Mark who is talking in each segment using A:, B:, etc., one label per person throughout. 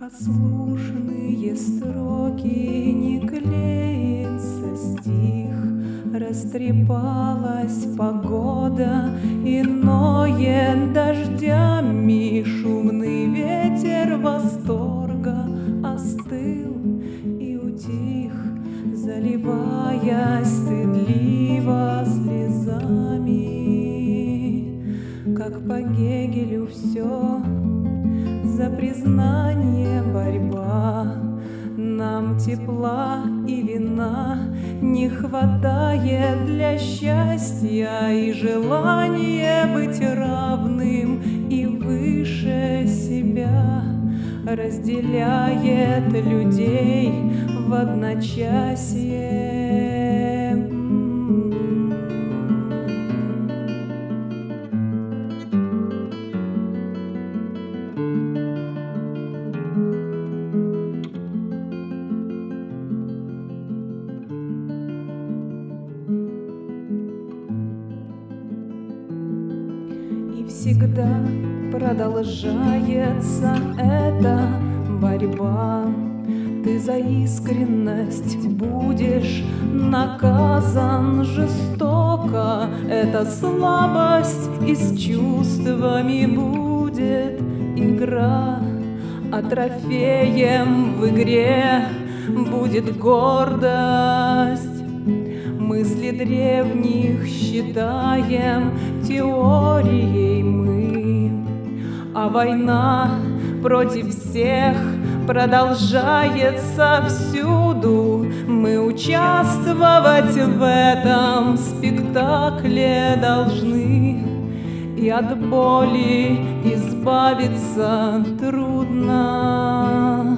A: Непослушные строки, не клеится стих, растрепалась погода, иное дождями, шумный ветер восторга остыл и утих, заливаясь стыдливо слезами. Как по Гегелю все за признание борьба, нам тепла и вина не хватает для счастья, и желание быть равным и выше себя разделяет людей в одночасье. И всегда продолжается эта борьба. Ты за искренность будешь наказан жестоко. Эта слабость и с чувствами будет игра, а трофеем в игре будет гордость. Мысли древних считаем теорией мы, а война против всех продолжается всюду. Мы участвовать в этом спектакле должны, и от боли избавиться трудно.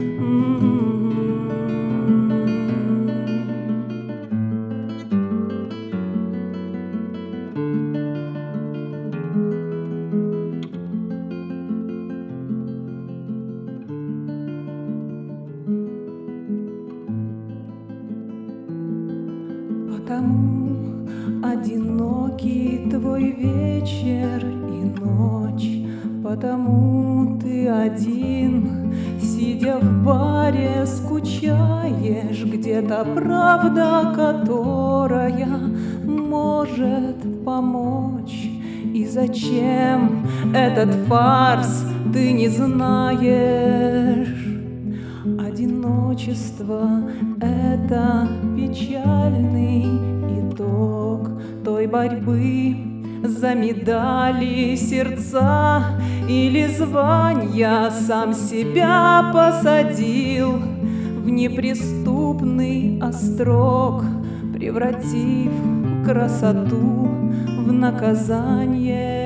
A: Потому одинокий твой вечер и ночь, потому ты один, сидя в баре, скучаешь. Где-то правда, которая может помочь. И зачем этот фарс, ты не знаешь. Одиночество — это печальный итог той борьбы за медали, сердца или звания. Сам себя посадил в неприступный острог, превратив красоту в наказание.